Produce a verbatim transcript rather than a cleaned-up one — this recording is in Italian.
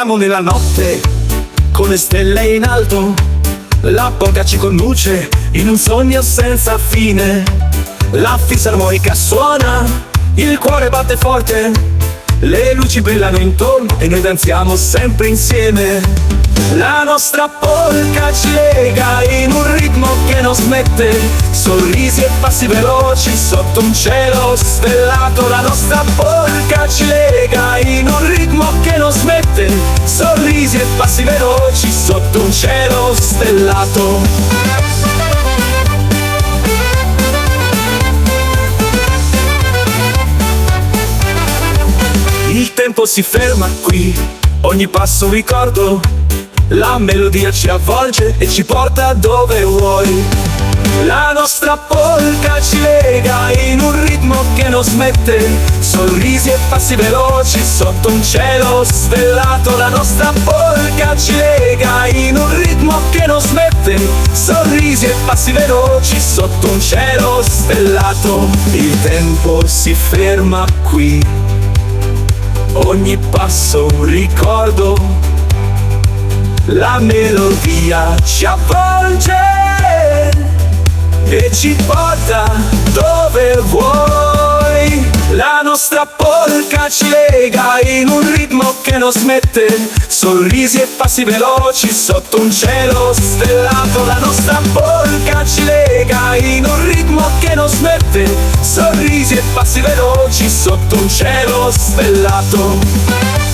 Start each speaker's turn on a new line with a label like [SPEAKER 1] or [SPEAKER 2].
[SPEAKER 1] Viaggiamo nella notte con le stelle in alto, la polka ci conduce in un sogno senza fine. La fisarmonica suona, il cuore batte forte, le luci brillano intorno e noi danziamo sempre insieme. La nostra polka ci lega in un ritmo che non smette, sorrisi e passi veloci sotto un cielo stellato. La nostra polka ci lega in un ritmo che non smette, sorrisi e passi veloci sotto un cielo stellato. Il tempo si ferma qui, ogni passo un ricordo, la melodia ci avvolge e ci porta dove vuoi. La nostra polka ci lega in un ritmo che non smette, sorrisi e passi veloci sotto un cielo stellato. La nostra polka ci lega in un ritmo che non smette, sorrisi e passi veloci sotto un cielo stellato. Il tempo si ferma qui, ogni passo un ricordo, la melodia ci avvolge e ci porta dove vuoi. La nostra polka ci lega in un ritmo che non smette, sorrisi e passi veloci sotto un cielo stellato. La nostra polka ci lega in un ritmo che non smette, sorrisi e passi veloci sotto un cielo stellato.